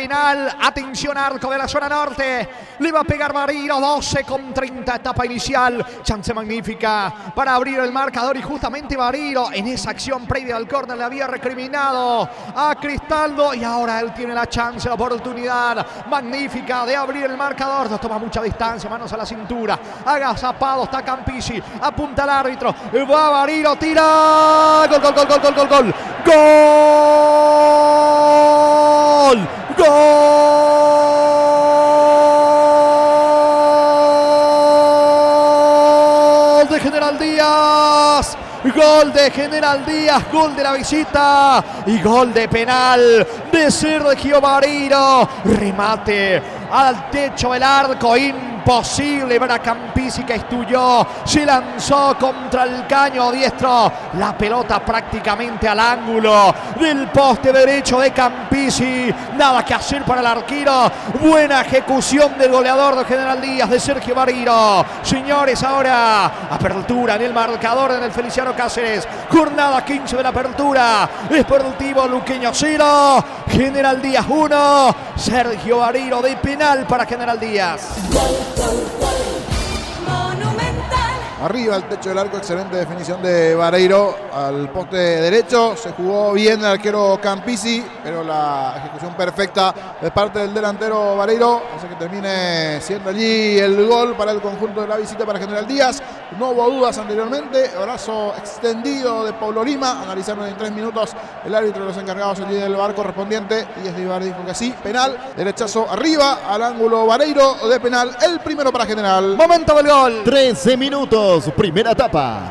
penal. Atención, arco de la zona norte. Le va a pegar Vareiro, 12:30, etapa inicial. Chance magnífica para abrir el marcador y justamente Vareiro en esa acción previa al córner le había recriminado a Cristaldo y ahora él tiene la chance, la oportunidad magnífica de abrir el marcador. Nos toma mucha distancia, manos a la cintura, agazapado está Campisi, apunta al árbitro, va Vareiro, tira, gol, gol, gol, gol, gol, gol, gol, gol, gol de General Díaz. Gol de General Díaz, gol de la visita y gol de penal de Sergio Vareiro. Remate al techo del arco, imposible para Campisi, que estudió, se lanzó contra el caño diestro, la pelota prácticamente al ángulo del poste derecho de Campisi, nada que hacer para el arquero, buena ejecución del goleador de General Díaz, de Sergio Vareiro. Señores, ahora apertura en el marcador en el Feliciano Cáceres, jornada 15 de la apertura, Sportivo Luqueño 0, General Díaz 1, Sergio Vareiro de penal para General Díaz. Arriba al techo del arco, excelente definición de Vareiro al poste derecho. Se jugó bien el arquero Campisi, pero la ejecución perfecta de parte del delantero Vareiro hace que termine siendo allí el gol para el conjunto de la visita para General Díaz. No hubo dudas anteriormente. Abrazo extendido de Paulo Lima. Analizaron en 3 minutos el árbitro de los encargados allí del bar correspondiente. Y Esdivar dijo que sí. Penal. Derechazo arriba al ángulo Vareiro de penal. El primero para General. Momento del gol. 13 minutos, primera etapa.